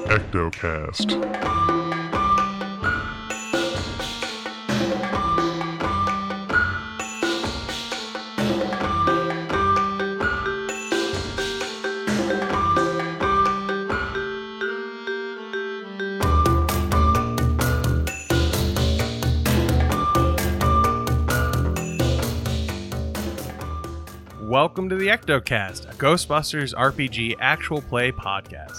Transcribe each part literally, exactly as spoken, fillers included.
Ectocast. Welcome to the Ectocast, a Ghostbusters R P G actual play podcast.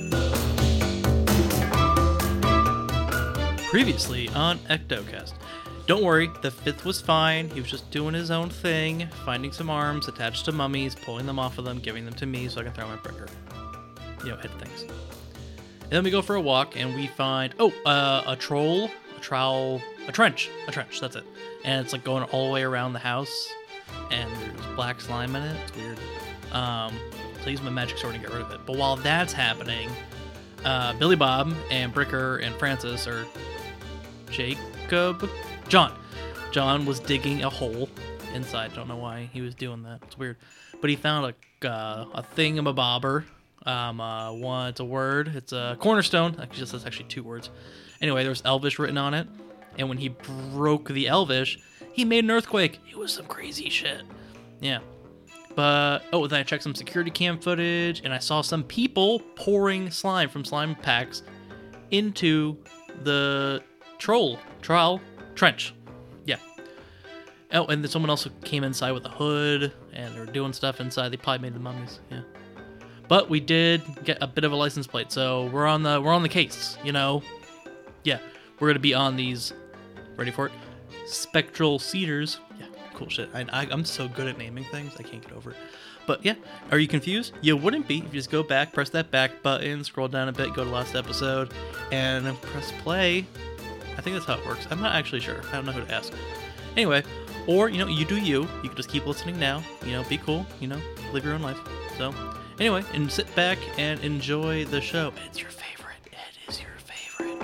Previously on Ectocast. Don't worry, the fifth was fine. He was just doing his own thing, finding some arms attached to mummies, pulling them off of them, giving them to me so I can throw my bricker. You know, hit things. And then we go for a walk and we find, oh, uh, a troll, a trowel, a trench, a trench, that's it. And it's like going all the way around the house. And there's black slime in it. It's weird. Um, so I use my magic sword to get rid of it. But while that's happening, uh, Billy Bob and Bricker and Francis, or Jacob, John, John was digging a hole inside. Don't know why he was doing that. It's weird. But he found a uh, a thingamabobber. Um, uh, one, it's a word. It's a cornerstone. Actually, that's actually two words. Anyway, there was Elvish written on it. And when he broke the Elvish, he made an earthquake. It was some crazy shit. Yeah. But, oh, then I checked some security cam footage, and I saw some people pouring slime from slime packs into the troll, trowel, trench. Yeah. Oh, and then someone also came inside with a hood, and they were doing stuff inside. They probably made the mummies, yeah. But we did get a bit of a license plate, so we're on the we're on the case, you know? Yeah. We're going to be on these, ready for it? Spectral cedars. Yeah, cool shit. I, I, I'm so good at naming things, I can't get over it. But yeah, are you confused? You wouldn't be if you just go back, press that back button, scroll down a bit, go to last episode, and press play. I think that's how it works. I'm not actually sure. I don't know who to ask. Anyway, or, you know, you do you. You can just keep listening now. You know, be cool. You know, live your own life. So, anyway, and sit back and enjoy the show. It's your favorite. It is your favorite.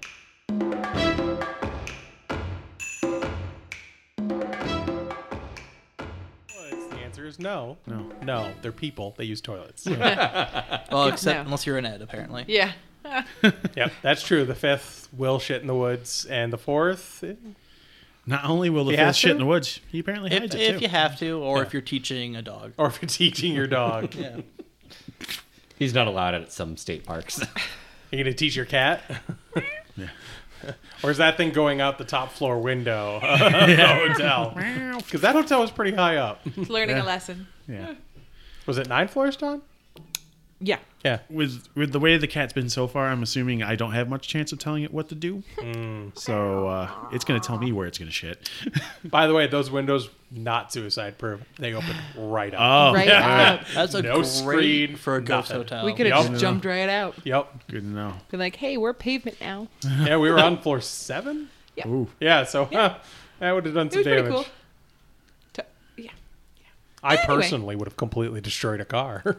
Is no. No. No, they're people. They use toilets. Well, except No. unless you're an Ed, apparently. Yeah. Yep, that's true. The fifth will shit in the woods, and the fourth, eh, Not only will the He fifth has shit to? in the woods, he apparently If, hides it if too. you have to, or Yeah. if you're teaching a dog. or if you're teaching your dog, Yeah. He's not allowed at some state parks. you're going to teach your cat? Yeah. Or is that thing going out the top floor window of the hotel? Because that hotel was pretty high up. It's learning Yeah. a lesson. Yeah. Was it nine floors, John? Yeah. Yeah. With with the way the cat's been so far, I'm assuming I don't have much chance of telling it what to do. Mm. So uh, it's going to tell me where it's going to shit. By the way, those windows, not suicide proof. They open right up. Oh, Right yeah. up. That's a No great screen, for a ghost nothing. hotel. We could have Yup. just jumped right out. Yep. Good to know. Been like, hey, we're pavement now. Yeah, we were on floor seven. Ooh. Yeah, so huh, that would have done It some was damage. pretty cool. To- yeah. I Anyway. personally would have completely destroyed a car.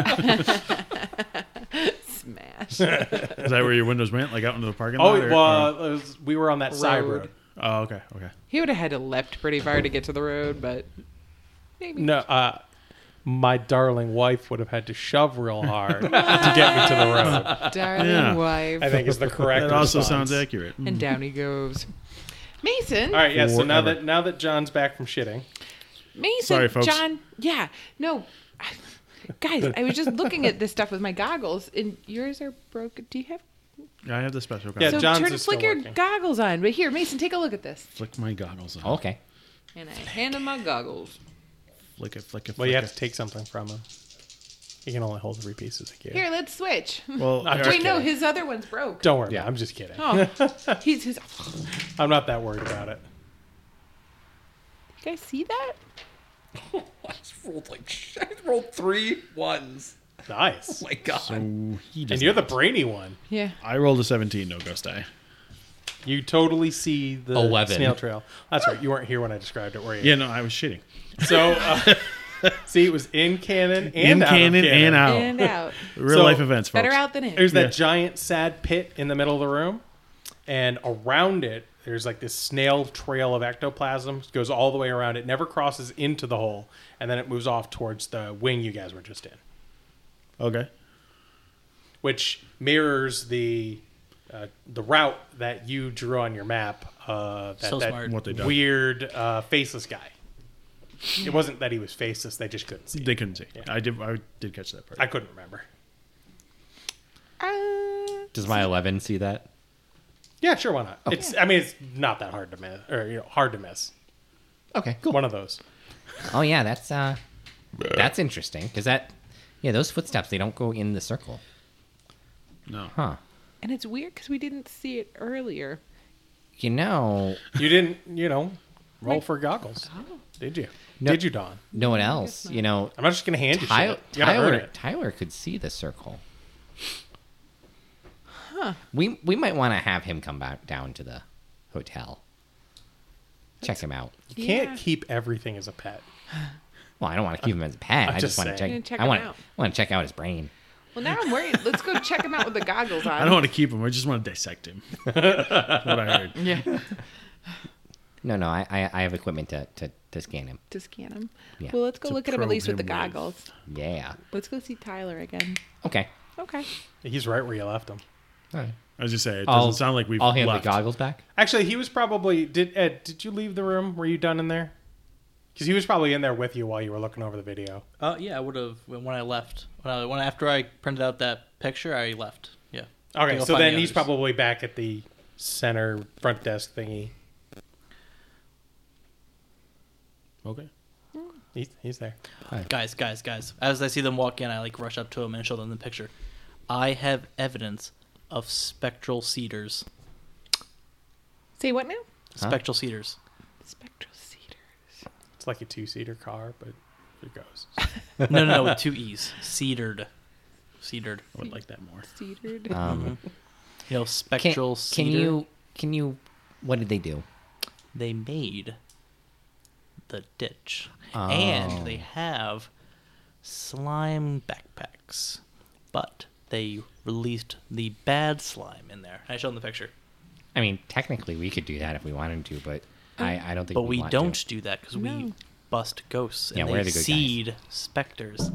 Smash. Is that where your windows went? Like out into the parking Oh, lot? or- well, it was, we were on that side Road. road. Oh, okay. Okay. He would have had to leapt pretty far to get to the road, but maybe. No, uh, my darling wife would have had to shove real hard to get me to the road. Darling Yeah. wife. I think is the correct That also response. sounds accurate. And down he goes. Mason. All right, yeah. So now Forever. that now that John's back from shitting, Mason. Sorry, folks. John. Yeah. No. Guys, I was just looking at this stuff with my goggles, and yours are broken. Do you have? I have the special Yeah, goggles. So John's turn, is still flick your working. goggles on. But here, Mason, take a look at this. Flick my goggles on. Okay. And I hand him my goggles. Flick it, flick it, well, flick you have it. to take something from him. You can only hold three pieces of gear. Here, let's switch. Well, I'm all just Wait, no, kidding. his other one's broke. Don't worry, Yeah. I'm just kidding. Oh, he's his. I'm not that worried about it. You guys see that? I just rolled like I rolled three ones. Nice. Oh my god. So he does And you're the not. brainy one. Yeah. I rolled a seventeen, no ghost die. You totally see the eleven. snail trail. That's right. You weren't here when I described it, were you? Yeah, no, I was shitting. So, uh, see, it was in canon and In out canon of canon. and out. And out. Real So, life events, folks. Better out than in. There's Yeah. that giant sad pit in the middle of the room, and around it, there's like this snail trail of ectoplasm. It goes all the way around. It never crosses into the hole, and then it moves off towards the wing you guys were just in. Okay. which mirrors the uh, the route that you drew on your map. Uh, that, So that smart. What they done. weird uh, faceless guy. It wasn't that he was faceless; they just couldn't see. They couldn't see. Yeah. I did. I did catch that part. I couldn't remember. Uh, Does my eleven see that? Yeah, sure, why not? It's. I mean, it's not that hard to miss, or you know, hard to miss. Okay, cool. One of those. Oh yeah, that's uh, that's interesting because that, yeah, those footsteps they don't go in the circle, no. huh? and it's weird because we didn't see it earlier. You know, You didn't, you know, roll Right. for goggles, Oh. did you? No. Did you, Don? no one else. You know, I'm not just gonna hand you Tyler, shit. You gotta earn Tyler, it. Tyler could see the circle. Huh? We we might want to have him come back down to the hotel. Check him out. You can't Yeah. keep everything as a pet. Well, I don't want to keep him as a pet. I'm I just just want to saying. check. You're gonna check I him want out. I want to check out his brain. Well, now I'm worried. Let's go check him out with the goggles on. I don't want to keep him. I just want to dissect him. That's what I heard. Yeah. No, no, I I, I have equipment to, to, to scan him. To scan him. Yeah. Well, let's go To look at him at probe least with the him with. goggles. Yeah. Let's go see Tyler again. Okay. Okay. He's right where you left him. All right. I was just saying, it doesn't I'll, sound like we've I'll hand left. the goggles back. Actually, he was probably. Did Ed? Did you leave the room? Were you done in there? Because he was probably in there with you while you were looking over the video. Uh, yeah, I would have when when I left. When, I, when after I printed out that picture, I left. Yeah. Okay, Go so find then the he's others. probably back at the center front desk thingy. Okay. He's, he's there. Guys, guys, guys. As I see them walk in, I like rush up to them and show them the picture. I have evidence of spectral cedars. Say what now? Huh? Spectral cedars. Spectral cedars. It's like a two-seater car, but it goes. No, no, no, with two E's. Cedared. Cedared. I would like that more. Cedared. Um, You know, can, spectral can cedar. you can you what did they do? They made the ditch. Oh. And they have slime backpacks. But they released the bad slime in there. I showed them the picture. I mean, technically we could do that if we wanted to, but I, I don't think. But we we want don't to. do that because No. we bust ghosts. And Yeah, they we're the good guys. seed specters.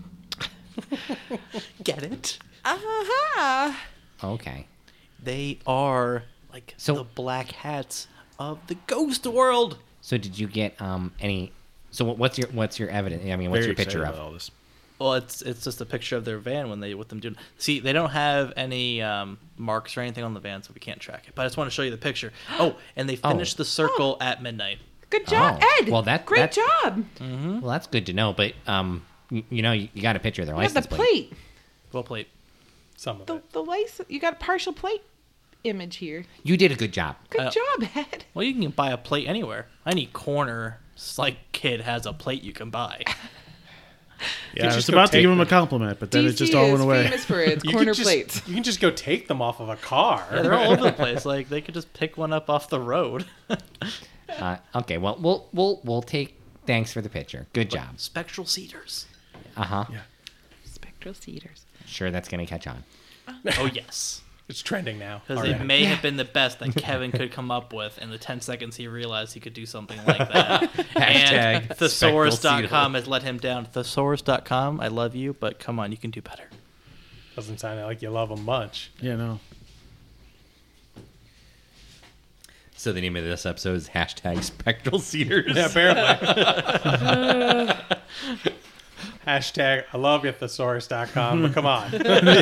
Get it? Aha! Okay. They are like So- the black hats of the ghost world. So did you get um any? So what- what's your what's your evidence? I mean, what's Very your picture excited of? about all this. Well, it's it's just a picture of their van when they with them doing. See, they don't have any um, marks or anything on the van, so we can't track it. But I just want to show you the picture. Oh, and they Oh. finished the circle at midnight. Good job, Oh, Ed. well, that- great that- job. Well, that's good to know. But um, you, you know, you, you got a picture of their You have the license plate. plate. Well played. Some of The it. the license. You got a partial plate image here. You did a good job. Good Uh, job, Ed. Well, you can buy a plate anywhere. Any corner like kid has a plate you can buy. Yeah, I was just go about to take give him a them. compliment, but then D it C just all is went away. famous for its You corner can just, plates. You can just go take them off of a car. Yeah, they're all over the place. Like they could just pick one up off the road. Uh, okay, well, we'll we'll we'll take. Thanks for the picture. Good job. Spectral cedars. Uh huh. Spectral cedars. Sure, that's gonna catch on. Oh yes. It's trending now. Because already. it may have been the best that Kevin could come up with in the ten seconds he realized he could do something like that. and Hashtag thesaurus dot com spectral has let him down. Thesaurus dot com, I love you, but come on, you can do better. Doesn't sound like you love them much. Yeah, no. So the name of this episode is hashtag Spectral Cedars. Yeah, apparently. Hashtag I love you, thesaurus dot com, but come on.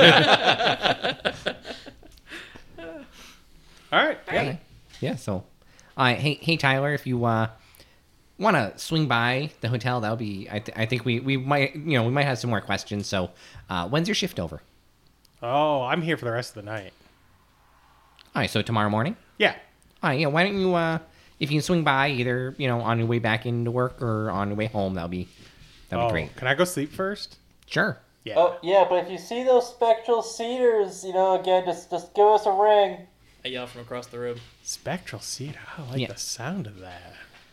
All right. Yeah. Okay. Yeah. So, uh, hey, hey, Tyler, if you uh, want to swing by the hotel, that'll be. I, th- I think we, we might, you know, we might have some more questions. So, uh, when's your shift over? Oh, I'm here for the rest of the night. All right. So tomorrow morning. Yeah. All right. Yeah. Why don't you, uh, if you can swing by either, you know, on your way back into work or on your way home, that'll be, that'll Oh, be great. can I go sleep first? Sure. Yeah. Oh yeah, but if you see those spectral cedars, you know, again, just just give us a ring. I yell from across the room. Spectral cedar. I like Yeah. the sound of that.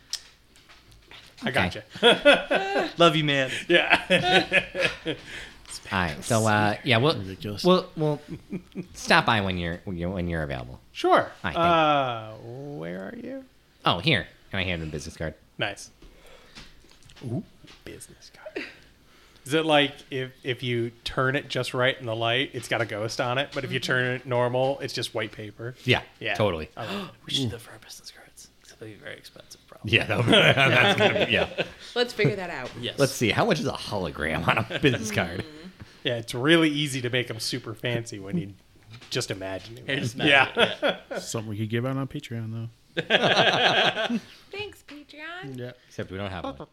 I Okay. got you. Love you, man. Yeah. All right. So, uh, yeah, we'll, Ridiculous. we'll, we'll stop by when you're, when you're, when you're available. Sure. Hi, thank- Uh, where are you? Oh, here. Can I hand him a business card? Nice. Ooh, business card. Is it like if if you turn it just right in the light, it's got a ghost on it, but if you turn it normal, it's just white paper? Yeah, Yeah. totally. We should do that for our business cards. It'll be very expensive, probably. Yeah, that'll be- that's gonna be, yeah. Let's figure that out. Yes. Let's see. How much is a hologram on a business card? Yeah, it's really easy to make them super fancy when you just imagine it. Here, just Yeah. imagine it, Something we could give out on Patreon, though. Thanks, Patreon. Yeah. Except we don't have one.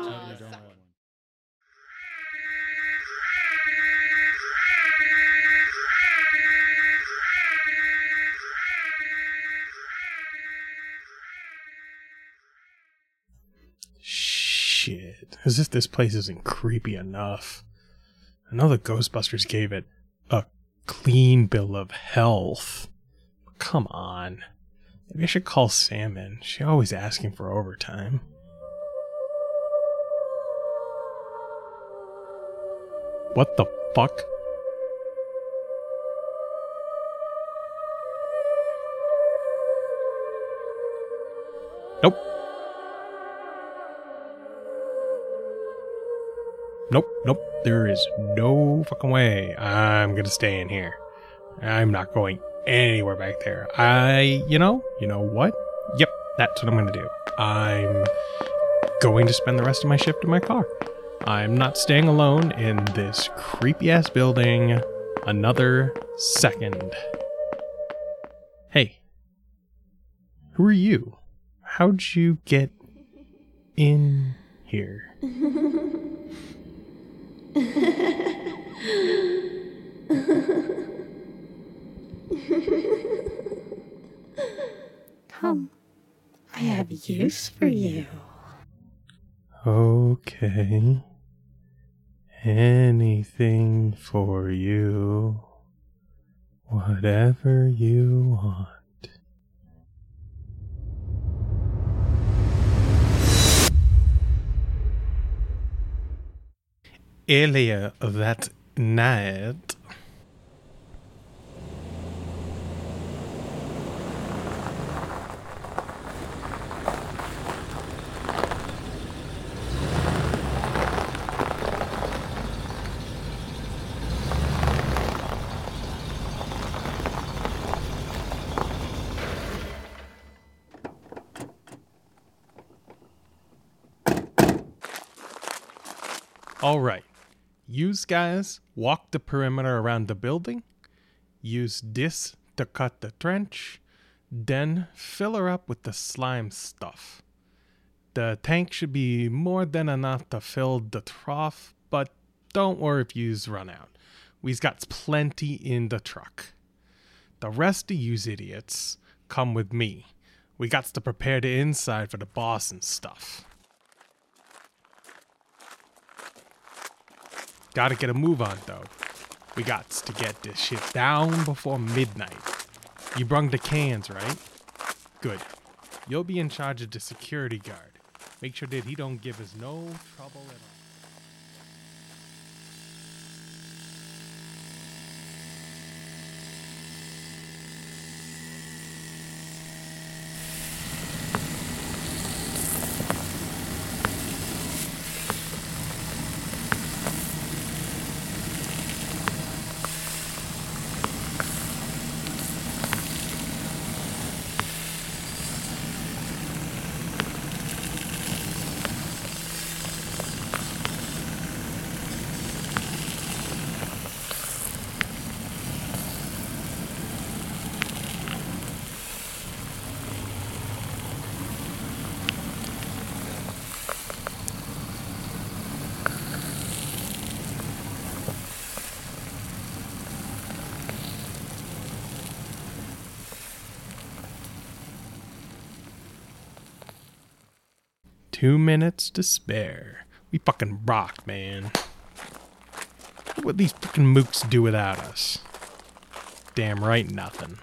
Shit. As if this place isn't creepy enough. I know the Ghostbusters gave it a clean bill of health. Come on. Maybe I should call Sam in. She's always asking for overtime. What the fuck? Nope. Nope, nope. There is no fucking way I'm gonna stay in here. I'm not going anywhere back there. I, you know, you know what? Yep, that's what I'm gonna do. I'm going to spend the rest of my shift in my car. I'm not staying alone in this creepy ass building another second. Hey, who are you? How'd you get in here? Come, I have use for you. Okay. Anything for you. Whatever you want. Earlier that night. All right. Use guys walk the perimeter around the building. Use this to cut the trench. Then fill her up with the slime stuff. The tank should be more than enough to fill the trough, but don't worry if yous run out. We've got plenty in the truck. The rest of yous idiots come with me. We got to prepare the inside for the boss and stuff. Gotta get a move on, though. We got to get this shit down before midnight. You brung the cans, right? Good. You'll be in charge of the security guard. Make sure that he don't give us no trouble at all. Two minutes to spare. We fucking rock, man. What would these fucking mooks do without us? Damn right, nothing.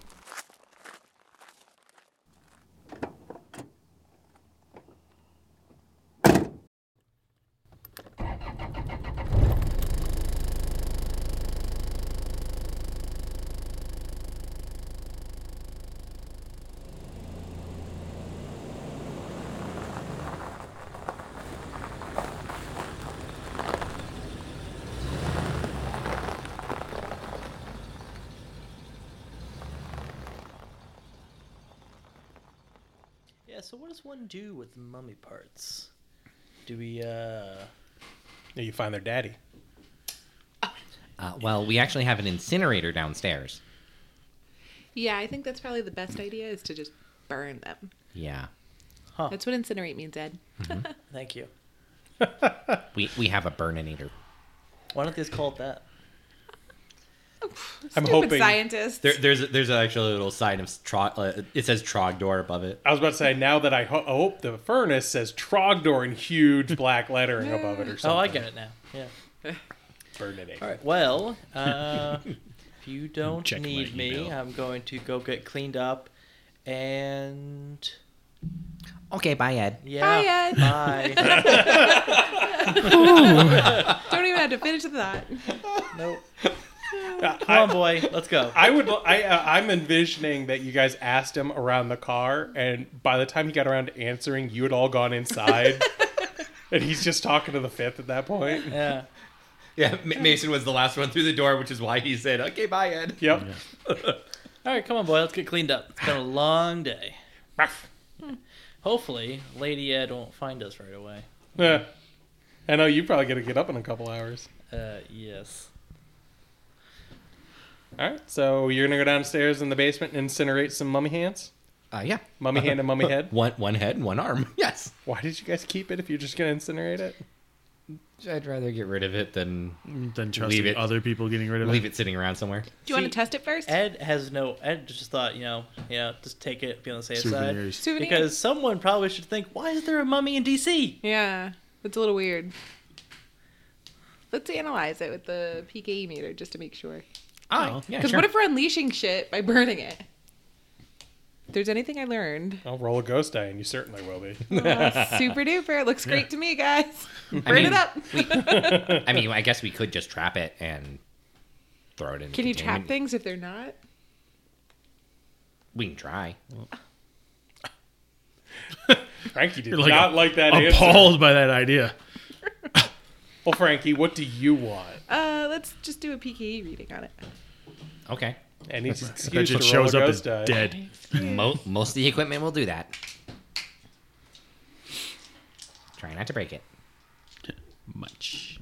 so what does one do with mummy parts? Do we, uh... You find their daddy. Uh, well, we actually have an incinerator downstairs. Yeah, I think that's probably the best idea is to just burn them. Yeah. Huh. That's what incinerate means, Ed. Thank you. We we have a burninator. Why don't they just call it that? I'm Stupid hoping. scientists. There, there's a, there's actually a little sign of Trog. Uh, it says Trogdor above it. I was about to say, now that I ho- hope the furnace says Trogdor in huge black lettering above it or something. Oh, I get it now. Yeah. Burn it. All right. Well, uh, if you don't Check my need me, email. I'm going to go get cleaned up, and Okay, bye, Ed. yeah, Bye, Ed. bye. Don't even have to finish the thought. Nope. Uh, Come on, boy. Let's go. I would. I. Uh, I'm envisioning that you guys asked him around the car, and by the time he got around to answering, you had all gone inside, and he's just talking to the fifth at that point. Yeah. Yeah, M- Mason was the last one through the door, which is why he said, "Okay, bye, Ed." Yep. All right, come on, boy. Let's get cleaned up. It's been a long day. Hopefully, Lady Ed won't find us right away. Yeah. I know you probably got to get up in a couple hours. Uh, yes. All right. So you're gonna go downstairs in the basement and incinerate some mummy hands, Uh, yeah. mummy hand and mummy head. One one head and one arm. Yes. Why did you guys keep it if you're just gonna incinerate it? I'd rather get rid of it than Then trusting it. other people getting rid of leave it. it sitting around somewhere. Do you want See, to test it first? Ed has no. Ed just thought, you know, yeah, just take it, be on the safe side. Souvenirs. Souvenir? Because someone probably should think, why is there a mummy in D C? Yeah, it's a little weird. Let's analyze it with the P K E meter just to make sure. Oh, yeah, Because sure. what if we're unleashing shit by burning it? If there's anything I learned, I'll roll a ghost die, and you certainly will be. oh, super duper. It looks great to me, guys. Burn I mean, it up. we, I mean, I guess we could just trap it and throw it in. the Can you trap containment. things if they're not? We can try. Frankie did You're like not a- like that answer. Appalled by that idea. Well, Frankie, what do you want? Uh, let's just do a P K E reading on it. Okay. And he's I bet excused you to it roll a shows up ghost as die. dead. Mo- most of the equipment will do that. Try not to break it. Much.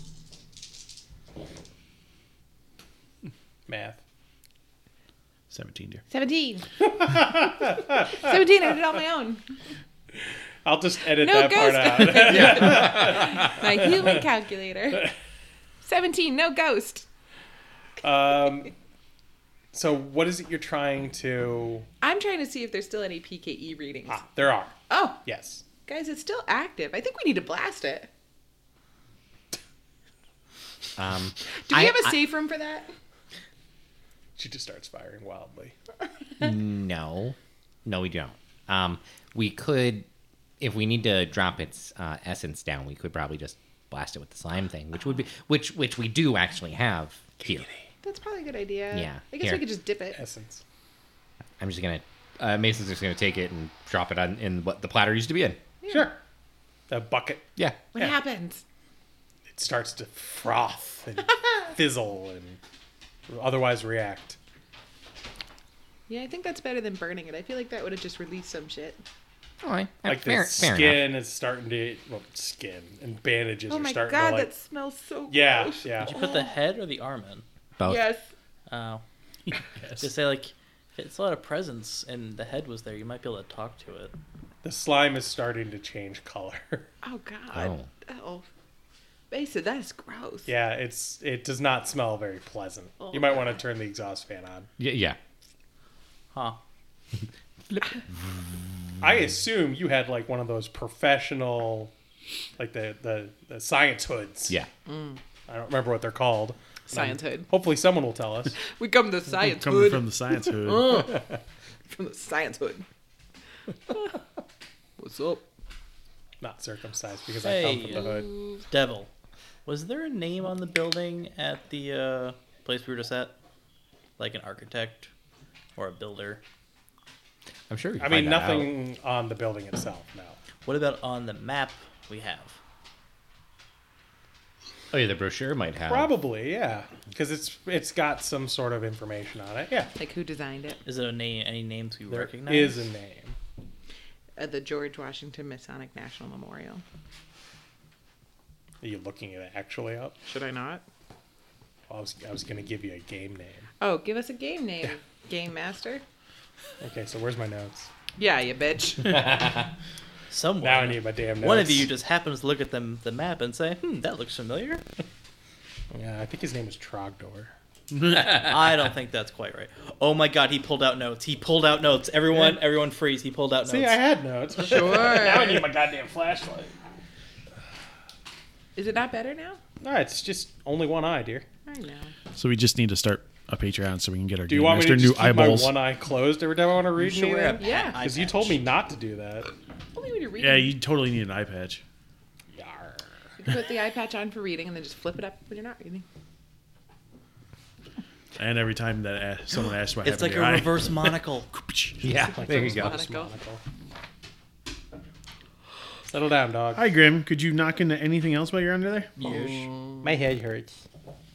Math. seventeen, dear. Seventeen. Seventeen. I did it on my own. I'll just edit No that part ghost. out. My human calculator. Seventeen. No ghost. um, so what is it you're trying to... I'm trying to see if there's still any P K E readings. Ah, there are. Oh, Yes. guys, it's still active. I think we need to blast it. Um, Do we I- have a I- safe room for that? She just starts firing wildly. No, no, we don't. Um, we could, if we need to drop its uh, essence down, we could probably just blast it with the slime thing, which would be which which we do actually have here. That's probably a good idea. Yeah, I guess here. we could just dip it. Essence. I'm just gonna. Uh, Mason's just gonna take it and drop it on in what the platter used to be in. Sure. A bucket. Yeah. What Yeah. happens? It starts to froth and fizzle and otherwise react. Yeah, I think that's better than burning it. I feel like that would have just released some shit. All right. Like fair, the fair skin enough. is starting to... Well, skin and bandages Oh are my starting god, to like... that smells so Yeah, gross. yeah. Did you put the head or the arm in? Both. Yes. Oh. Just say, like, if it's a lot of presence and the head was there, you might be able to talk to it. The slime is starting to change color. Oh god. Oh. Oh. Basa, that is gross. Yeah, it's it does not smell very pleasant. Oh. You might want to turn the exhaust fan on. Yeah. Yeah. Huh. I assume you had like one of those professional, like the the, the science hoods. Yeah. I don't remember what they're called. Science hood. Hopefully someone will tell us. We come to science Coming hood. from the science hood. From the science hood. What's up? Not circumcised because I come Hey. from the hood. Devil. Was there a name on the building at the uh, place we were just at? Like an architect or a builder? I'm sure. We I can mean, find that out. nothing on the building itself. No. What about on the map we have? Oh yeah, the brochure might have. Probably, yeah, because it's it's got some sort of information on it. Yeah, Like who designed it? Is it a name? Any names we there recognize? is a name. at the George Washington Masonic National Memorial. Are you looking it actually up? Should I not? I was, I was going to give you a game name. Oh, give us a game name, Game Master. Okay, so where's my notes? Yeah, you bitch. Someone. Now I need my damn notes. One of you just happens to look at them, the map and say, hmm, that looks familiar. Yeah, I think his name was Trogdor. I don't think that's quite right. Oh my god, he pulled out notes. He pulled out notes. Everyone, everyone freeze. He pulled out See, notes. I had notes. Sure. Now I need my goddamn flashlight. Is it not better now? No, it's just only one eye, dear. I know. So we just need to start a Patreon so we can get our Do you Game want me Master to new just keep eyeballs. my one eye closed every time I want to read Sure, anything? a Yeah. eye Because you patch. told me not to do that. Only when you're reading. Yeah, you totally need an eye patch. Yar. You can put the eye patch on for reading and then just flip it up when you're not reading. And every time that uh, someone asks what It's like happened a to your reverse monocle. Yeah, there you go. Monocle. Settle down, dog. eye. Hi, Grim. Could you knock into anything else while you're under there? My head hurts.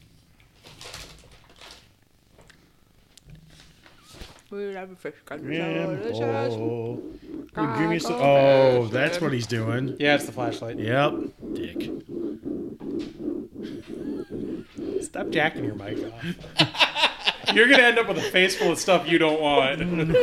We love fish. Yeah. Delicious. Oh. Oh, give me some- Gargle oh, fish. that's what he's doing. Yeah, it's the flashlight. Yep. Dick. Stop jacking your mic off. You're gonna end up with a face full of stuff you don't want.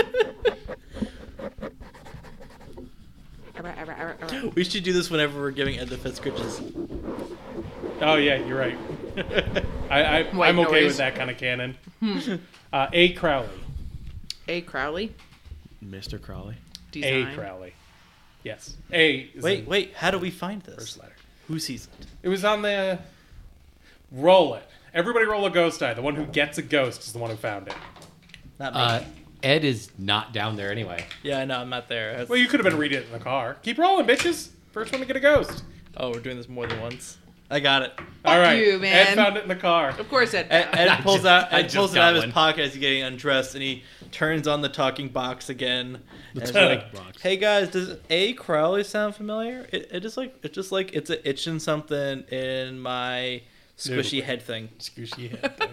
Arr, arr, arr, arr. We should do this whenever we're giving Ed the Fifth scritches. Oh yeah, you're right. I, I White I'm okay noise. with that kind of canon. uh, A. Crowley. A. Crowley. Mister Crowley. Design. A. Crowley. Yes. A. is Wait, in wait. How do we find this? First letter. Who sees it? It was on the. Roll it. Everybody roll a ghost die. The one who gets a ghost is the one who found it. Not me. Uh, Ed is not down there anyway. yeah, I know. I'm not there. That's- Well, you could have been reading it in the car. Keep rolling, bitches. First one to get a ghost. Oh, we're doing this more than once. I got it. All right. you, man. Ed found it in the car. Of course, Ed. Ed, Ed I pulls just- out. I Ed just pulls it got out of his one. pocket as he's getting undressed, and he turns on the talking box again. And it's talking like, box. "Hey guys, does A. Crowley sound familiar? It, it just like it's just like it's a itching something in my squishy Noodle. head thing." Squishy head thing.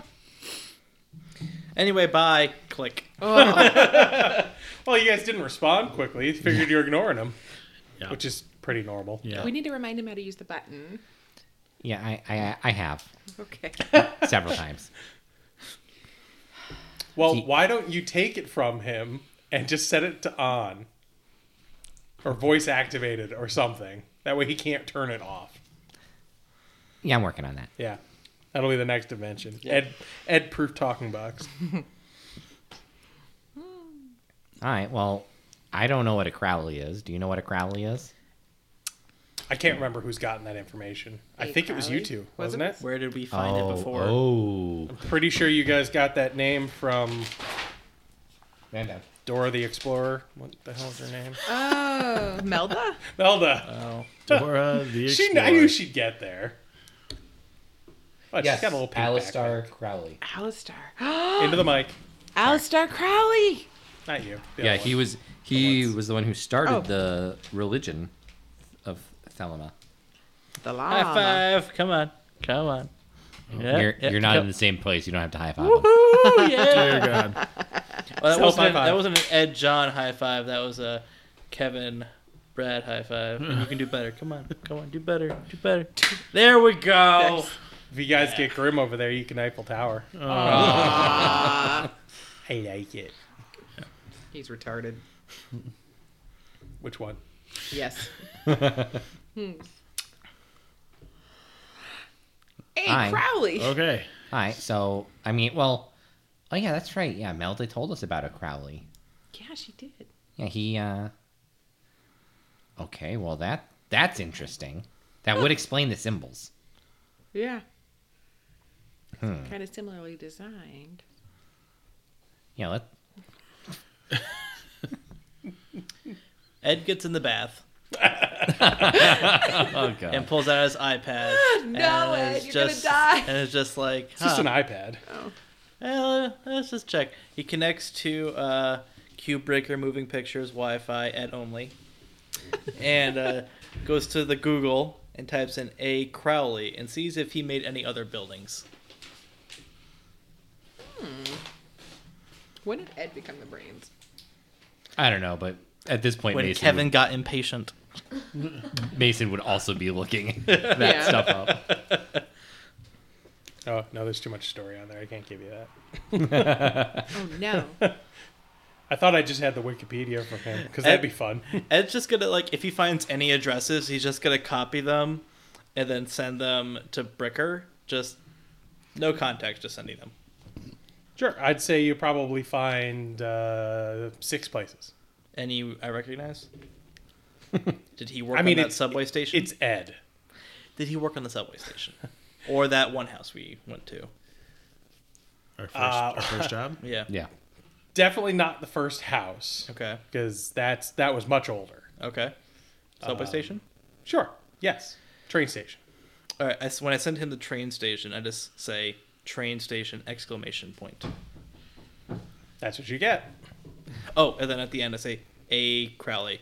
Anyway, bye. Click. Well, you guys didn't respond quickly. You figured you were ignoring him, Yeah. which is pretty normal. Yeah. We need to remind him how to use the button. Yeah, I, I, I have Okay. several times. Well, He- why don't you take it from him and just set it to on? Or voice activated or something. That way he can't turn it off. Yeah, I'm working on that. Yeah. That'll be the next invention. Ed Ed proof talking box. All right, well, I don't know what a Crowley is. Do you know what a Crowley is? I can't remember who's gotten that information. I Hey, think it was you Crowley? two, Was wasn't it? it? Where did we find it before? Oh. Pretty sure you guys got that name from Man down. Dora the Explorer. What the hell is her name? Oh, Melda? Melda. Oh. Dora the She, Explorer. I knew she'd get there. But Yes, she's got a little pink Alistar Crowley. Alistair. backpack. Into the mic. Alistair Crowley. Not you. the Yeah, other he one. was he was the one who started Oh. the religion of Thelema. The High llama. five! Come on, come on. Yeah, you're yeah, you're not come- in the same place. You don't have to high five him. Woohoo! Yeah. Dear God. Well, that Self wasn't, high an, five. that wasn't an Ed John high five. That was a Kevin Brad high five. You can do better. Come on, come on, do better, do better. There we go. If you guys get grim over there, you can Eiffel Tower. Aw. I like it. He's retarded. Which one? Yes. Hmm. Hey, Hi. Crowley. Okay. All right, so I mean, well, oh yeah, that's right. Yeah, Melda told us about a Crowley. Yeah, she did. Yeah, he. uh Okay, well that that's interesting. That would explain the symbols. Yeah. Hmm. Kind of similarly designed. Yeah, let. Ed gets in the bath Oh god. and pulls out his iPad. No, and Ed, it's you're gonna just, die. And it's just like, It's just huh. an iPad. Well, let's just check. He connects to uh, Cube Breaker Moving Pictures Wi-Fi at only, and uh, goes to the Google and types in A. Crowley and sees if he made any other buildings. When did Ed become the brains? I don't know, but At this point, when Mason Kevin would, got impatient. Mason would also be looking that Yeah. stuff up. Oh no, there's too much story on there. I can't give you that. Oh no. I thought I just had the Wikipedia for him because that'd be fun. Ed's just gonna like if he finds any addresses, he's just gonna copy them and then send them to Bricker. Just no context, just sending them. Sure, I'd say you probably find uh, six places. Any I recognize? Did he work I mean, on that it's- subway station? It's Ed. Did he work on the subway station? Or that one house we went to? Our first, Uh, our first job. Yeah. Yeah. Definitely not the first house Okay. because that's that was much older. Okay. Subway station? Sure. Yes. Train station. All right. I s when I send him the train station, I just say train station exclamation point. That's what you get. Oh, and then at the end I say A Crowley.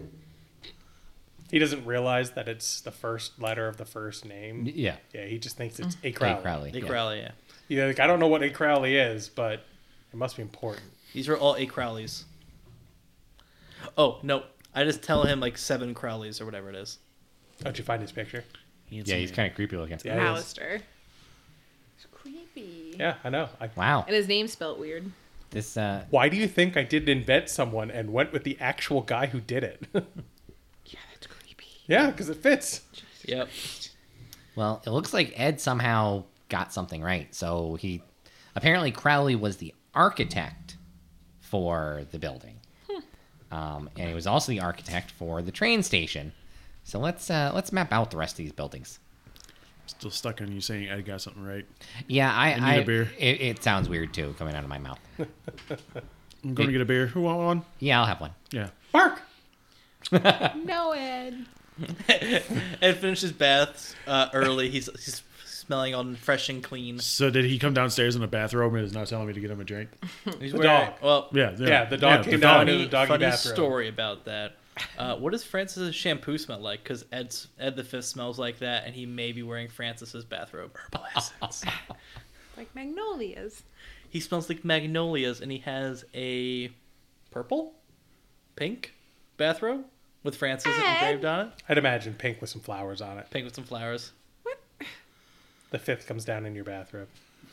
He doesn't realize that it's the first letter of the first name. Yeah. Yeah, he just thinks it's A Hey, Crowley. Crowley. A yeah. Crowley, yeah. Yeah, like, I don't know what A Crowley is, but it must be important. These are all A Crowleys. Oh, no. I just tell him like seven Crowleys or whatever it is. How'd you find his picture? Yeah, he's kind of creepy looking. Yeah, it is. Alistair. It's creepy. Yeah, I know. I, Wow. And his name's spelt weird. This, uh, why do you think I didn't invent someone and went with the actual guy who did it? Yeah, that's creepy. Yeah, because it fits. Yep. well, it looks like Ed somehow got something right. So he, apparently Crowley was the architect for the building. Um, and he was also the architect for the train station. So let's, uh, let's map out the rest of these buildings. Still stuck on you saying I got something right. Yeah, I, I need I a beer. It, it sounds weird too, coming out of my mouth. I'm going to get a beer. Who want one? Yeah, I'll have one. Yeah. Bark! No, Ed. Ed finishes baths uh, early. He's he's smelling all fresh and clean. So did he come downstairs in a bathrobe and is now telling me to get him a drink? He's The wearing, dog. Well, Yeah. Yeah, Yeah, the dog came down funny, into the doggy funny bathroom. story about that. Uh, what does Francis's shampoo smell like? Because Ed's Ed the Fifth smells like that, and he may be wearing Francis's bathrobe. Herbal essence. Like magnolias. He smells like magnolias, and he has a purple, pink bathrobe with Francis Ed. engraved on it. I'd imagine pink with some flowers on it. Pink with some flowers. The fifth comes down in your bathrobe.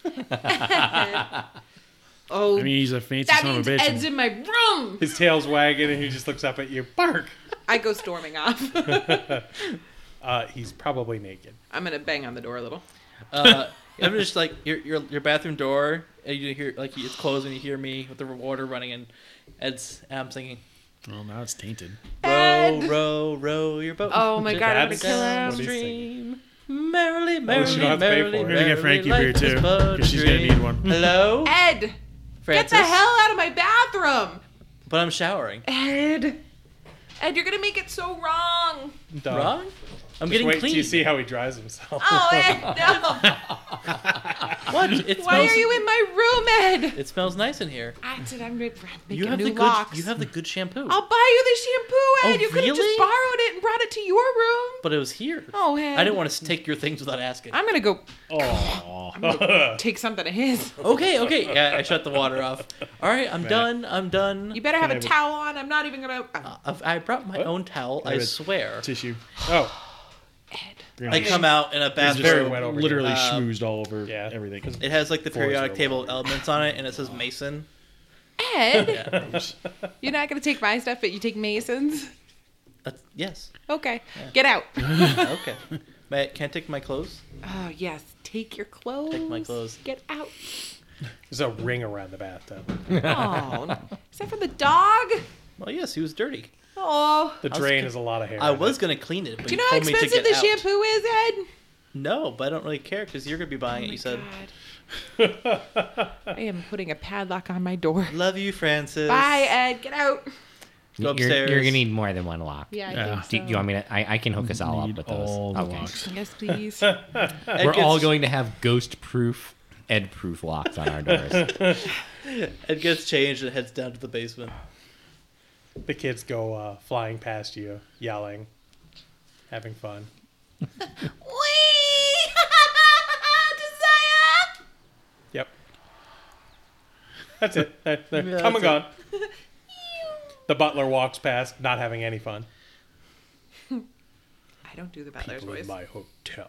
Oh, I mean, he's a fancy that son means of a bitch. Ed's in my room. His tail's wagging and he just looks up at you. Bark! I go storming off. Uh, he's probably naked. I'm gonna bang on the door a little. Uh, I'm just like your your your bathroom door, and you hear like it's closed, and you hear me with the water running, and Ed's. And I'm singing, Well, now it's tainted. row, Ed. row, row your boat. Oh my God, I'm gonna That's kill what him. he's Stream, merrily, merrily, you don't have to pay merrily, for it. We're gonna get Frankie merrily, beer, life is too, but 'cause a she's gonna dream. need one. Hello, Ed, get Francis. the hell out of my bathroom. But I'm showering. Ed, Ed, you're gonna make it so wrong. Dog. Wrong? I'm Just getting wait clean. till you see how he dries himself. Oh, Ed, no. What? It Why smells. are you in my room, Ed? It smells nice in here. I did. I'm making You have new the good. locks. You have the good shampoo. I'll buy you the shampoo, Ed. Oh, you could have really? just borrowed it and brought it to your room. But it was here. Oh, Ed. I didn't want to take your things without asking. I'm gonna go Oh. take something of his. Okay, okay. Yeah, I shut the water off. All right, I'm done. I'm done. You better have Can I a have a- towel on. I'm not even gonna. Uh, I've- I brought my own towel. I have a swear. Tissue. Oh. Ed. I come out in a It's bathroom. very wet over literally here. Um, schmoozed all over yeah. everything. It has like the Floors periodic are table elements on it, and it says Mason. Ed, Yeah. you're not gonna take my stuff, but you take Mason's. That's, yes. Okay, get out. Okay. May I, can I take my clothes? Oh yes, take your clothes. Take my clothes. Get out. There's a ring around the bathtub. Oh, is that for the dog? Well, yes, he was dirty. Oh, The was drain con- is a lot of hair. I in was it. gonna clean it, but do you you know how told me to expensive get the out. shampoo is, Ed? No, but I don't really care because you're gonna be buying Oh it. my You said, God. I am putting a padlock on my door. "Love you, Francis." Bye, Ed. Get out. Go You're, upstairs. you're gonna need more than one lock. Yeah, I Yeah. think so. Do you want me to? I, I can hook us all up Need with those. all the Okay. locks. Yes, please. Ed We're gets, all going to have ghost-proof, Ed-proof locks on our doors. Ed gets changed and heads down to the basement. The kids go uh, flying past you, yelling, having fun. Wee! Desire! Yep. That's it. They're, they're Yeah, come and that's gone. The butler walks past, not having any fun. I don't do the butler's voice. my hotel.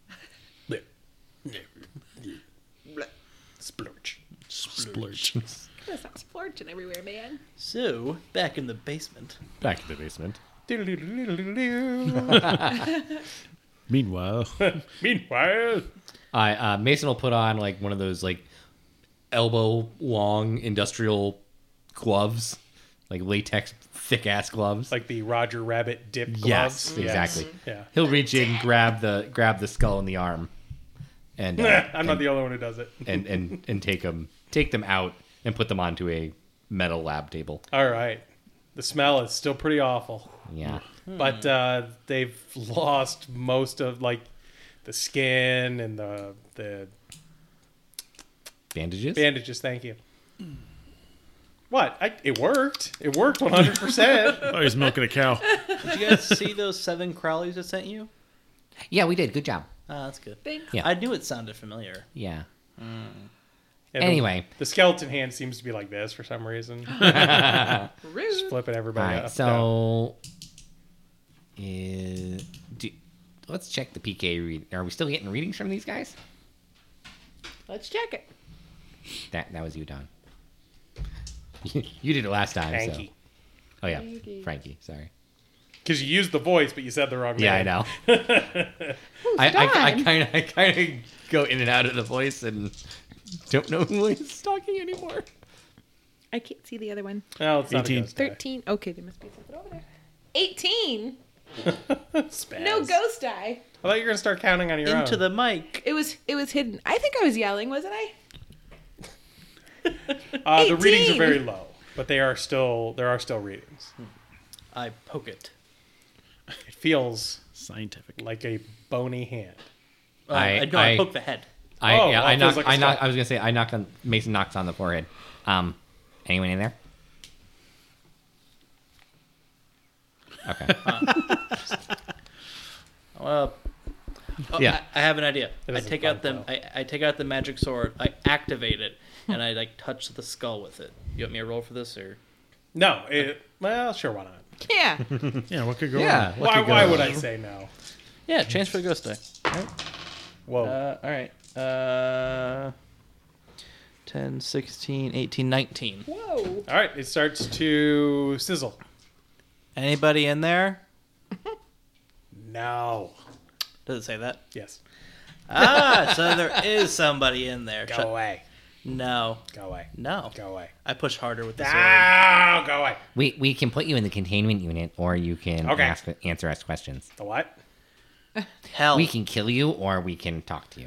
Splurge. Splurge. Gotta stop splurging everywhere, man. So, back in the basement. Back in the basement. Meanwhile, Meanwhile, I uh, Mason will put on like one of those like elbow long industrial gloves, like latex thick ass gloves. like the Roger Rabbit dip gloves. yes, exactly. Yeah. He'll reach in, grab the grab the skull in the arm, and uh, I'm not the only one who does it. and and and take them take them out and put them onto a metal lab table. All right. The smell is still pretty awful. Yeah. But uh, they've lost most of like the skin and the the Bandages? bandages. Thank you. What? I, it worked. It worked one hundred percent. oh, he's milking a cow. Did you guys see those seven Crowleys I sent you? Yeah, we did. Good job. Ah, that's good. Thanks. Yeah. I knew it sounded familiar. Yeah. Yeah, the- Anyway. the skeleton hand seems to be like this for some reason. Rude. Just flipping All everybody right. up. So, uh, do, let's check the P K read. Are we still getting readings from these guys? Let's check it. That that was you, Don. You did it last time. Frankie. So. Oh yeah, Frankie. Frankie. Sorry. Because you used the voice, but you said the wrong name. Yeah, I know. I, I, I kind of I kind of go in and out of the voice and don't know who is talking anymore. I can't see the other one. No, it's not a eighteen. ghost die. thirteen. Okay, there must be something over there. eighteen. Spaz. No ghost die. I thought you were gonna start counting on your Into own. the mic. It was it was hidden. I think I was yelling, wasn't I? Uh, the readings are eighteen. very low, but they are still there are still readings. I poke it. It feels Scientific. like a bony hand. Uh, I, I- know I, I- poke the head. I Oh, yeah, well, I it knock. feels like a I knock. skull. I was gonna say I knock on Mason knocks on the forehead. Um, anyone in there? Okay. Well, oh, Yeah. I, I have an idea. It I is a take fun out the flow. I, I take out the magic sword. I activate it, and I like touch the skull with it. You want me to roll for this or? No, it, well, sure, why not? Yeah. Yeah, what could go Yeah. wrong? What Why? could go Why wrong? would I say no? Yeah, transfer the ghost die. Whoa. Uh, all right. Uh, ten, sixteen, eighteen, nineteen. Whoa. All right, it starts to sizzle. Anybody in there? No. Does it say that? Yes. Ah, so there is somebody in there. Go Shut- away. No, Go away. no. Go away. I push harder with the sword. Ah, go away. we we can put you in the containment unit, or you can Okay. ask answer us questions. The what? Hell, We can kill you, or we can talk to you.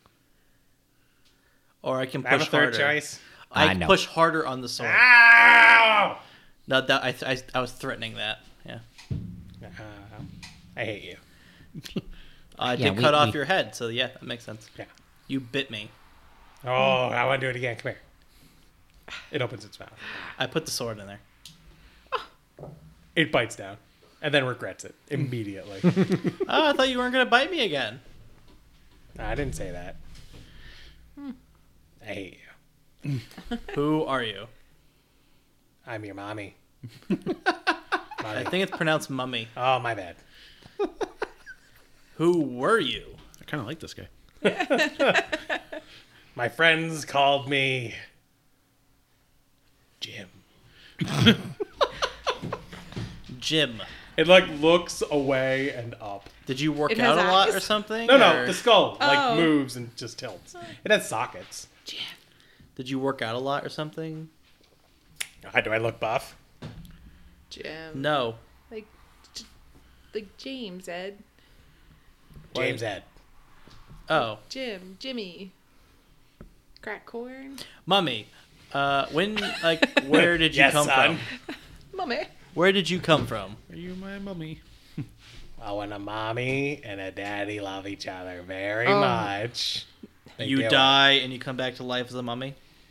or I can I have a push third harder. choice. I Uh, can no. push harder on the sword. Ow! No, that I, I I was threatening that. Yeah, Uh, I hate you. I Yeah, did we- cut off we- your head, so yeah, that makes sense. Yeah. You bit me. Oh, I want to do it again. Come here. It opens its mouth. I put the sword in there. It bites down, and then regrets it immediately. Oh, I thought you weren't gonna bite me again. I didn't say that. I hate you. Who are you? I'm your mommy. I Mommy. think it's pronounced mummy. Oh, my bad. Who were you? I kind of like this guy. My friends called me Jim. Jim. It like looks away and up. Did you work It has out a lot eyes? or something? No, no, or the skull like Oh. moves and just tilts. It has sockets. Did you work out a lot or something? Ah, do I look buff? Jim. No. Like, j- like James, Ed. James Ed. Oh, Jim. Jimmy. Crack corn. mummy. Uh, when like where did you Yes, come son. from? Mummy. Where did you come from? Are you my mummy? Well, when a mommy and a daddy love each other very Oh. much. they You do it. die and you come back to life as a mummy.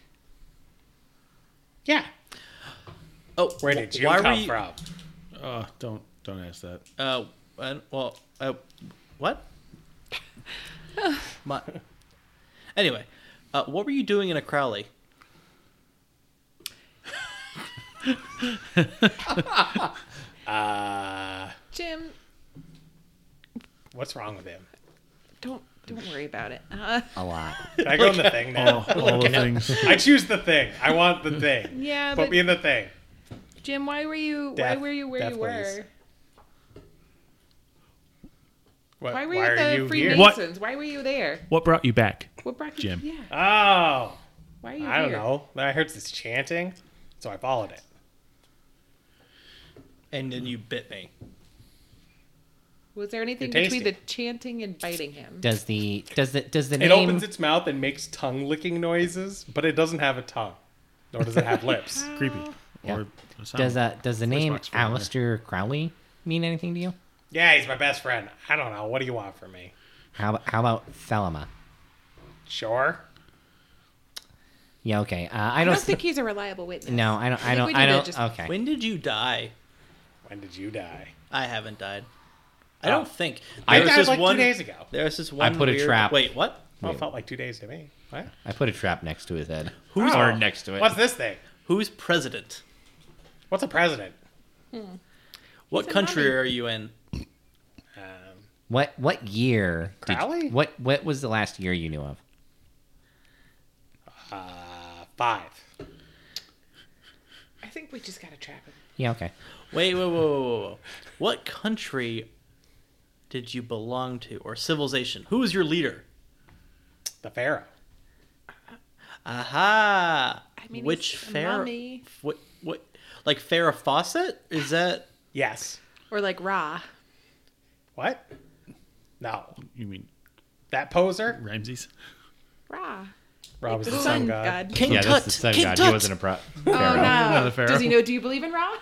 Yeah. Oh, Where wh- did you why come were you, from? Oh, don't don't ask that. Uh, uh, well, uh, what? My, anyway, uh, what were you doing in a Crowley? uh, Jim, what's wrong with him? don't don't worry about it. Uh, A lot. Can I go in the thing now? All, all the things. I choose the thing. I want the thing. yeah, Put but me in the thing. Jim, why were you Death- why were you where death, you please. were? What, Why were why you are at the you here? Freemasons? Why were you there? What brought you back? What brought you? Jim. Yeah. Oh, Why are you I don't here? know. Then I heard this chanting, so I followed it. And then you bit me. Was there anything You're between the tasty. chanting and biting him? Does the does the does the It name opens its mouth and makes tongue licking noises, but it doesn't have a tongue, nor does it have lips. Creepy. Yeah. Or a sound. does uh does the name box for it, yeah. Aleister Crowley mean anything to you? Yeah, he's my best friend. I don't know. What do you want from me? How about, how about Thelema? Sure. Yeah, okay. Uh, I I don't. don't think he's a reliable witness. no, I don't. I, think don't. we I need to don't. just- Okay. When did you die? When did you die? I haven't died. I Oh. don't think. I There was died this like one, two days ago. There's this one. put a weird- trap. Wait, what? Well, it felt like two days to me. What? I put a trap next to his head. Who's Oh. or next to it? What's this thing? Who's president? What's a president? What He's a country mummy. are you in? Um, What what year? did- Crowley? what what was the last year you knew of? uh, five. I think we just gotta trap him. Yeah, okay. Wait, whoa, whoa, whoa, whoa, whoa. What country did you belong to, or civilization? Who was your leader? The pharaoh. Aha! I mean, Which he's a Pharaoh? mummy. What? What? Like Farrah Fawcett? Is that? Yes. Or like Ra. What? No. You mean That poser? Ramses? Ra. Rob was The the sun sun god. god. King Yeah, Tut. that's the sun King god. Tut. He wasn't a pro. Oh pharaoh. no. the pharaoh. Does he know? Do you believe in Ra?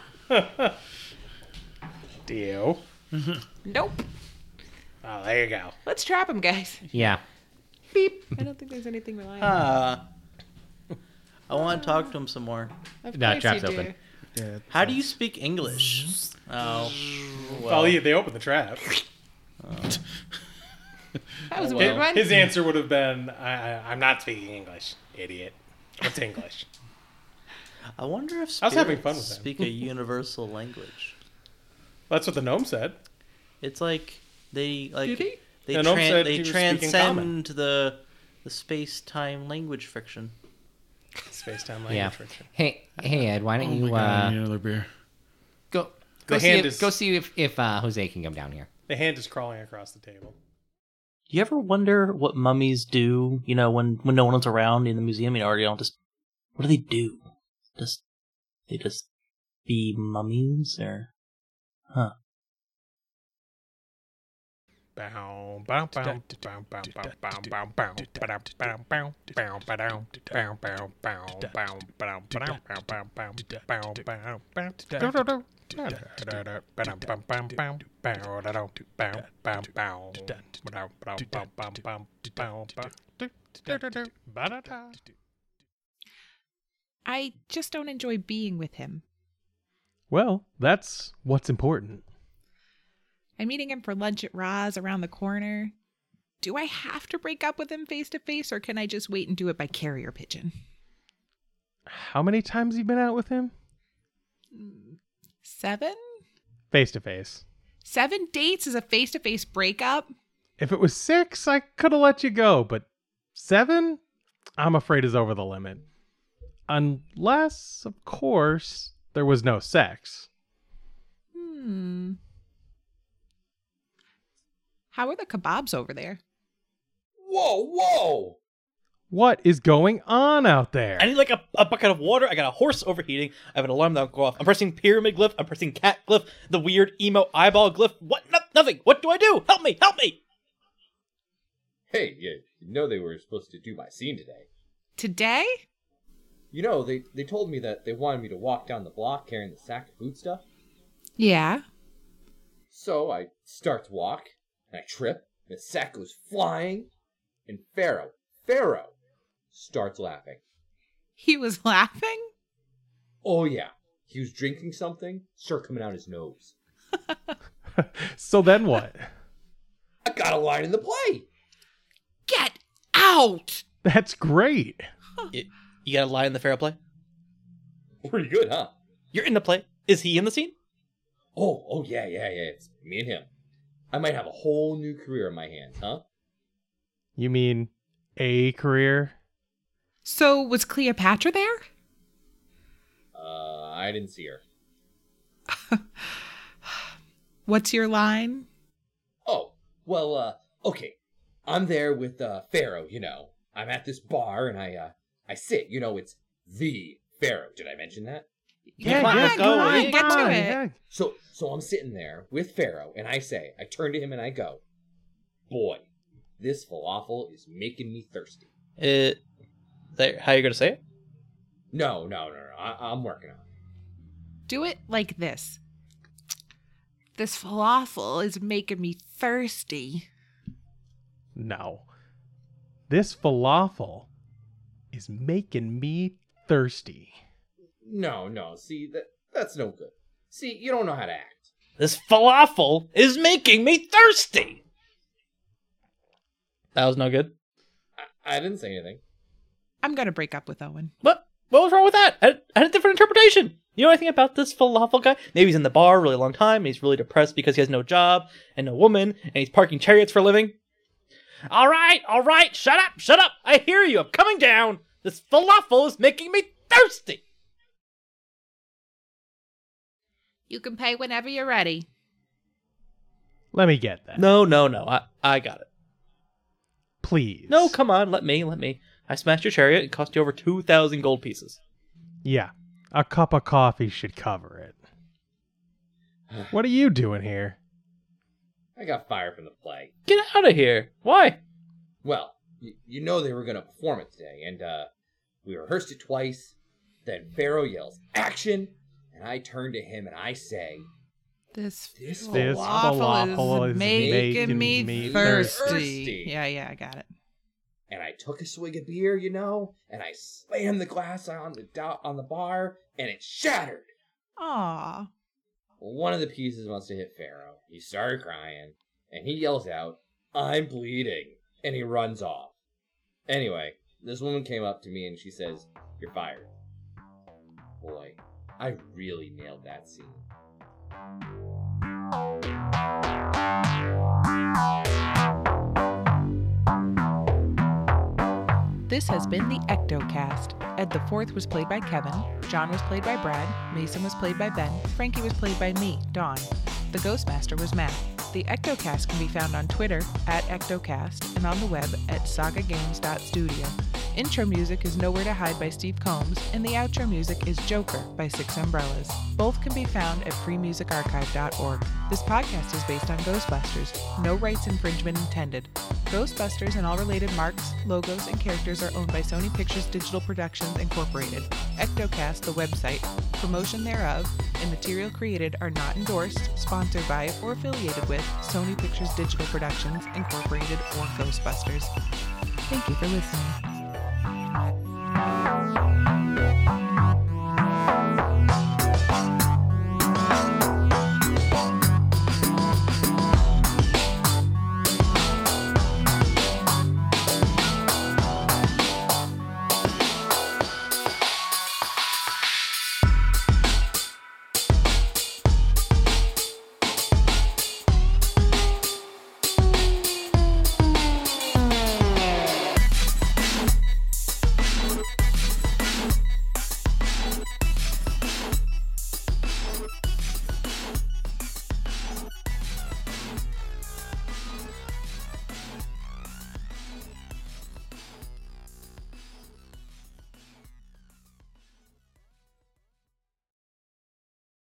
Do you? Nope. Oh, there you go. Let's trap him, guys. Yeah. Beep. I don't think there's anything reliable. Ah. I want to talk to him some more. Of Nah, course trap's you do. open. Yeah. How do you speak English? Oh. Well, yeah, they opened the trap. That was a Oh, weird well. one. His answer would have been, I, I, I'm not speaking English, idiot. What's English? I wonder if I was having spirits fun with him. speak a universal language. That's what the gnome said. It's like they like Did he? they The gnome tran- said they he was speaking transcend the the space time language friction. Space-time language Yeah. friction. Hey hey Ed, why don't Oh my you God, I uh, need another beer. go go The see hand if, is- go see if if uh, Jose can come down here. The hand is crawling across the table. Do you ever wonder what mummies do? You know, when when no one's around in the museum, you know, or you don't just what do they do? Just they just be mummies, or huh? Bow, bow, bow, bow, bow, bow, bow, bow, bow, bow, ba-dum, ba-dum, bow, bow, ba-dum, bow, bow, bow, bow, ba-dum, ba-dum, bow, bow, bow, bow, bow, bow, do-do-do. Da-da-da, ba-dum, bum, bum, bow, bow, da-dum, bow, bow, bow, ba-dum, ba-dum, bum, bum, bum, bow, bow, do-do-do, ba-da-da. I just don't enjoy being with him. Well, that's what's important. I'm meeting him for lunch at Ra's around the corner. Do I have to break up with him face to face, or can I just wait and do it by carrier pigeon? How many times have you been out with him? Seven? Face to face. Seven dates is a face to face breakup? If it was six, I could have let you go, but seven, I'm afraid is over the limit. Unless, of course, there was no sex. Hmm. How are the kebabs over there? Whoa, whoa! What is going on out there? I need like a, a bucket of water. I got a horse overheating. I have an alarm that'll go off. I'm pressing pyramid glyph. I'm pressing cat glyph. The weird emo eyeball glyph. What? No, nothing. What do I do? Help me! Help me! Hey, you, you know they were supposed to do my scene today. Today? You know, they, they told me that they wanted me to walk down the block carrying the sack of food stuff. Yeah. So I start to walk, and I trip, and the sack goes flying, and Pharaoh, Pharaoh, starts laughing. He was laughing? Oh yeah, he was drinking something, started coming out his nose. So then what? I got a line in the play! Get out! That's great. You, you got a lie in the fair play? Pretty good, huh? You're in the play. Is he in the scene? Oh, oh yeah, yeah, yeah. It's me and him. I might have a whole new career in my hands, huh? You mean a career? So was Cleopatra there? Uh, I didn't see her. What's your line? Oh, well, uh, okay. I'm there with, uh, Pharaoh, you know. I'm at this bar and I, uh, I sit, you know, it's the Pharaoh. Did I mention that? Yeah, Come on, yeah, let's go. come on, Yeah, get Come to on, it. yeah. So, so I'm sitting there with Pharaoh and I say, I turn to him and I go, boy, this falafel is making me thirsty. It, there, how are you going to say it? No, no, no, no. I, I'm working on it. Do it like this. This falafel is making me thirsty. No. This falafel is making me thirsty. No, no. See, that that's no good. See, you don't know how to act. This falafel is making me thirsty. That was no good. I, I didn't say anything. I'm going to break up with Owen. What? What was wrong with that? I had, I had a different interpretation. You know anything about this falafel guy? Maybe he's in the bar a really long time, and he's really depressed because he has no job and no woman, and he's parking chariots for a living. All right, all right, shut up, shut up. I hear you. I'm coming down. This falafel is making me thirsty. You can pay whenever you're ready. Let me get that. No, no, no. I, I got it. Please. No, come on. Let me, let me. I smashed your chariot. It cost you over two thousand gold pieces. Yeah. A cup of coffee should cover it. What are you doing here? I got fired from the play. Get out of here. Why? Well, y- you know they were going to perform it today, and uh, we rehearsed it twice. Then Pharaoh yells, action! And I turn to him and I say, This, This falafel, falafel is, is making, making me, me thirsty. thirsty. Yeah, yeah, I got it. and I took a swig of beer, you know, and I slammed the glass on the do- on the bar, and it shattered. Aw. One of the pieces must have hit Pharaoh. He started crying, and he yells out, I'm bleeding, and he runs off. Anyway, this woman came up to me and she says, you're fired. Boy, I really nailed that scene. This has been the Ectocast. Ed the Fourth was played by Kevin, John was played by Brad, Mason was played by Ben, Frankie was played by me, Dawn. The Ghostmaster was Matt. The Ectocast can be found on Twitter at Ectocast and on the web at saga games dot studio. Intro music is Nowhere to Hide by Steve Combs, and the outro music is Joker by Six Umbrellas. Both can be found at free music archive dot org. This podcast is based on Ghostbusters. No rights infringement intended. Ghostbusters and all related marks, logos, and characters are owned by Sony Pictures Digital Productions Incorporated. Ectocast, the website, promotion thereof, and material created are not endorsed, sponsored by, or affiliated with Sony Pictures Digital Productions Incorporated or Ghostbusters. Thank you for listening.